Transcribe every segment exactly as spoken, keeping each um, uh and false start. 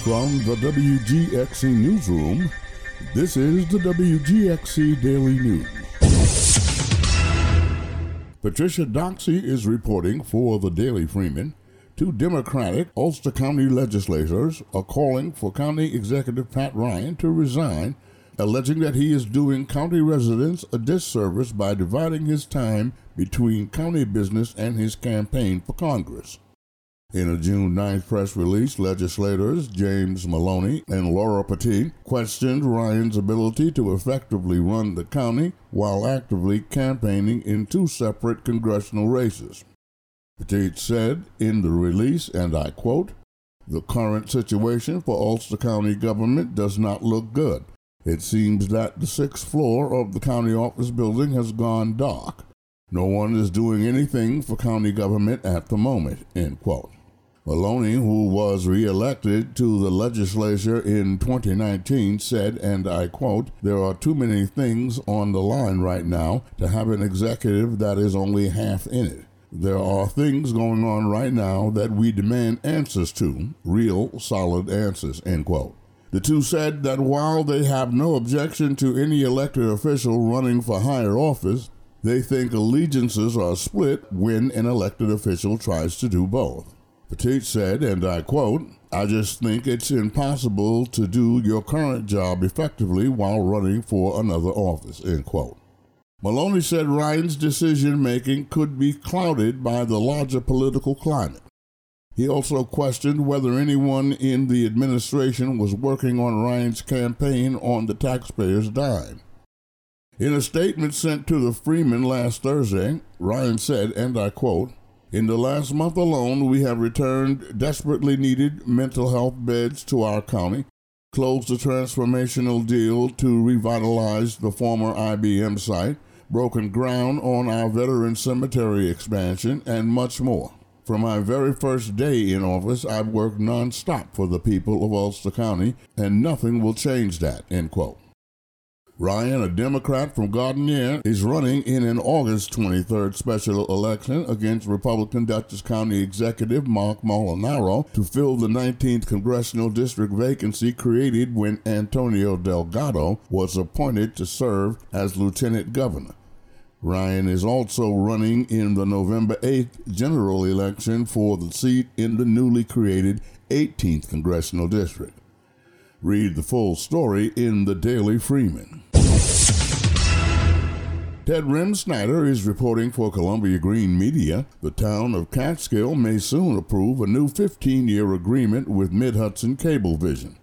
From the W G X C Newsroom, this is the W G X C Daily News. Patricia Doxey is reporting for the Daily Freeman. Two Democratic Ulster County legislators are calling for County Executive Pat Ryan to resign, alleging that he is doing county residents a disservice by dividing his time between county business and his campaign for Congress. In a June ninth press release, legislators James Maloney and Laura Petit questioned Ryan's ability to effectively run the county while actively campaigning in two separate congressional races. Petit said in the release, and I quote, "The current situation for Ulster County government does not look good. It seems that the sixth floor of the county office building has gone dark. No one is doing anything for county government at the moment," end quote. Maloney, who was re-elected to the legislature in twenty nineteen, said, and I quote, "There are too many things on the line right now to have an executive that is only half in it. There are things going on right now that we demand answers to, real, solid answers," end quote. The two said that while they have no objection to any elected official running for higher office, they think allegiances are split when an elected official tries to do both. Petit said, and I quote, "I just think it's impossible to do your current job effectively while running for another office," end quote. Maloney said Ryan's decision-making could be clouded by the larger political climate. He also questioned whether anyone in the administration was working on Ryan's campaign on the taxpayers' dime. In a statement sent to the Freeman last Thursday, Ryan said, and I quote, "In the last month alone, we have returned desperately needed mental health beds to our county, closed a transformational deal to revitalize the former I B M site, broken ground on our veteran cemetery expansion, and much more. From my very first day in office, I've worked nonstop for the people of Ulster County, and nothing will change that," end quote. Ryan, a Democrat from Gardiner, is running in an August twenty-third special election against Republican Dutchess County Executive Mark Molinaro to fill the nineteenth congressional district vacancy created when Antonio Delgado was appointed to serve as lieutenant governor. Ryan is also running in the November eighth general election for the seat in the newly created eighteenth congressional district. Read the full story in the Daily Freeman. Ted Rim-Snyder is reporting for Columbia Green Media. The town of Catskill may soon approve a new fifteen-year agreement with Mid-Hudson Cablevision.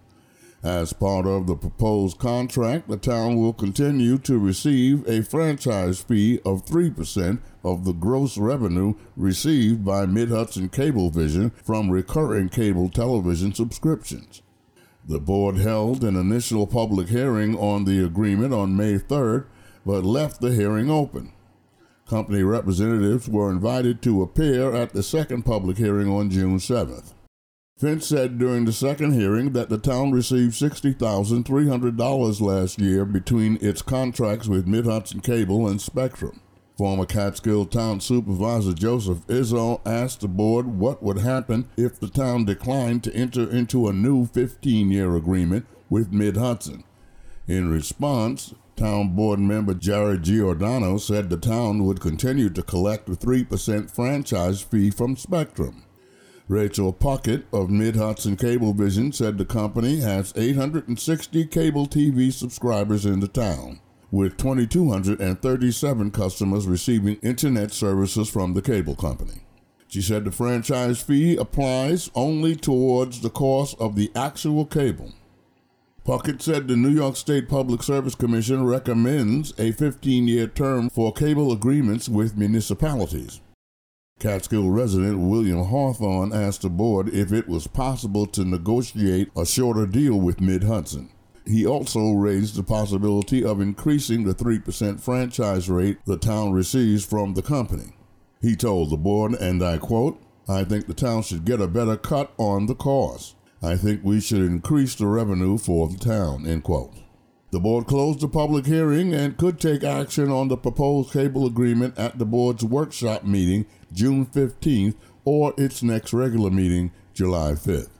As part of the proposed contract, the town will continue to receive a franchise fee of three percent of the gross revenue received by Mid-Hudson Cablevision from recurring cable television subscriptions. The board held an initial public hearing on the agreement on May third, but left the hearing open. Company representatives were invited to appear at the second public hearing on June seventh. Finch said during the second hearing that the town received sixty thousand three hundred dollars last year between its contracts with Mid-Hudson Cable and Spectrum. Former Catskill Town Supervisor Joseph Izzo asked the board what would happen if the town declined to enter into a new fifteen-year agreement with Mid-Hudson. In response, town board member Jared Giordano said the town would continue to collect a three percent franchise fee from Spectrum. Rachel Puckett of Mid-Hudson Cablevision said the company has eight hundred sixty cable T V subscribers in the town, with two thousand two hundred thirty-seven customers receiving internet services from the cable company. She said the franchise fee applies only towards the cost of the actual cable. Puckett said the New York State Public Service Commission recommends a fifteen-year term for cable agreements with municipalities. Catskill resident William Hawthorne asked the board if it was possible to negotiate a shorter deal with Mid-Hudson. He also raised the possibility of increasing the three percent franchise rate the town receives from the company. He told the board, and I quote, "I think the town should get a better cut on the cost. I think we should increase the revenue for the town," end quote. The board closed the public hearing and could take action on the proposed cable agreement at the board's workshop meeting June fifteenth or its next regular meeting July fifth.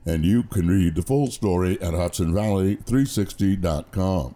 And you can read the full story at Hudson Valley three sixty dot com.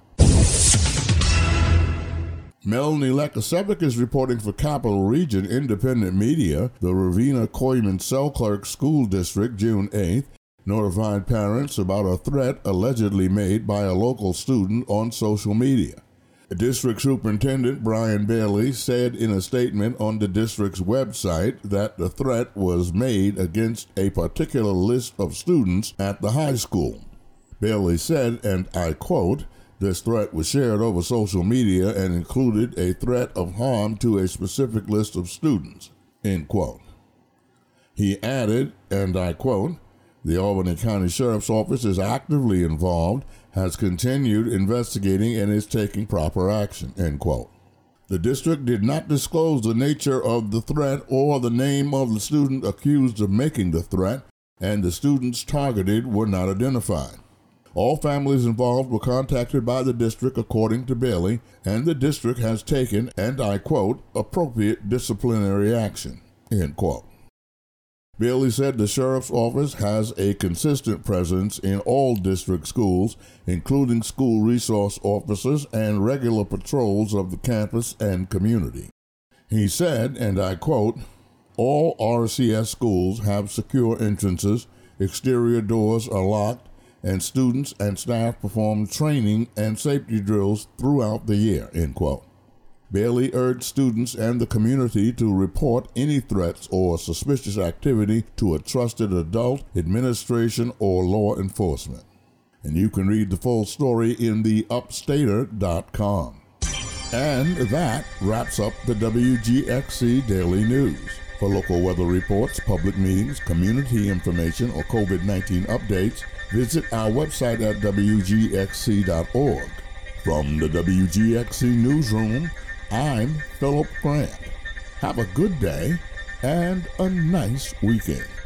Melanie Lekasevic is reporting for Capital Region Independent Media. The Ravenna-Coyman-Selkirk School District, June eighth, notified parents about a threat allegedly made by a local student on social media. District Superintendent Brian Bailey said in a statement on the district's website that the threat was made against a particular list of students at the high school. Bailey said, and I quote, "This threat was shared over social media and included a threat of harm to a specific list of students," end quote. He added, and I quote, "The Albany County Sheriff's Office is actively involved, has continued investigating, and is taking proper action," end quote. The district did not disclose the nature of the threat or the name of the student accused of making the threat, and the students targeted were not identified. All families involved were contacted by the district, according to Bailey, and the district has taken, and I quote, "appropriate disciplinary action," end quote. Bailey said the sheriff's office has a consistent presence in all district schools, including school resource officers and regular patrols of the campus and community. He said, and I quote, "All R C S schools have secure entrances, exterior doors are locked, and students and staff perform training and safety drills throughout the year," end quote. Bailey urged students and the community to report any threats or suspicious activity to a trusted adult, administration, or law enforcement. And you can read the full story in the upstater dot com. And that wraps up the W G X C Daily News. For local weather reports, public meetings, community information, or COVID nineteen updates, visit our website at W G X C dot org. From the W G X C Newsroom, I'm Philip Grant. Have a good day and a nice weekend.